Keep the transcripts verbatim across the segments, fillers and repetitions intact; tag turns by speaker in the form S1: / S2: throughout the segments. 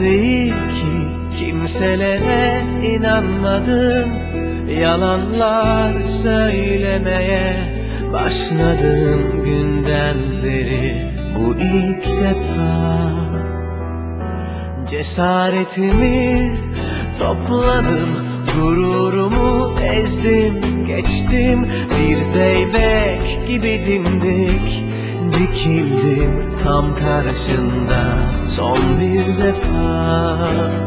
S1: değil ki, kimselere inanmadım. Yalanlar söylemeye başladığım günden beri bu ilk defa. Cesaretimi topladım, gururumu ezdim, geçtim. Bir zeybek gibi dimdik dikildim tam karşında son bir defa.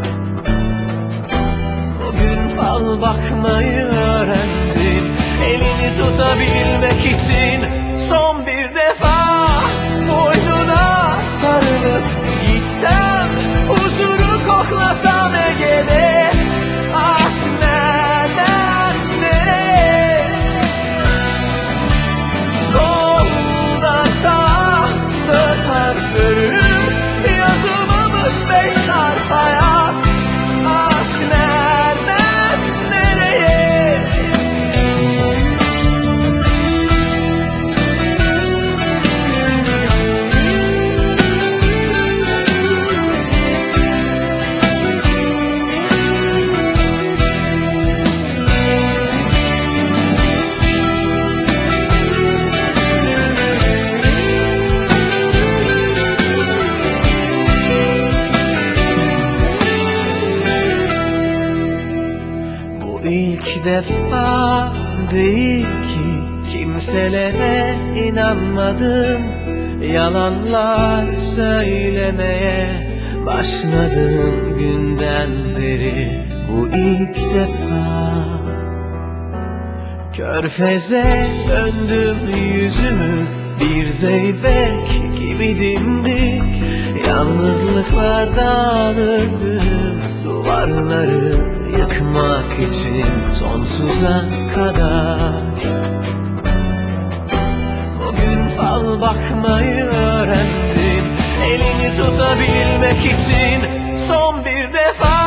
S1: Bugün fal bakmayı öğrendim, elini tutabilmek için son bir defa. Boynuna sarılıp gitsem, huzuru koklasam Ege'de. Aşk nereden nereye? Solda sağ dört harf bölüm, yazılmamış beş harf hayat. Aşk nereden nereye? İlk defa değil ki, kimselere inanmadım. Yalanlar söylemeye başladığım günden beri bu ilk defa. Körfeze döndüm yüzümü, bir zeybek gibi dimdik. Yalnızlıklardan öldüm, duvarları yıkmak için sonsuza kadar. Bugün fal bakmayı öğrendim, elini tutabilmek için son bir defa.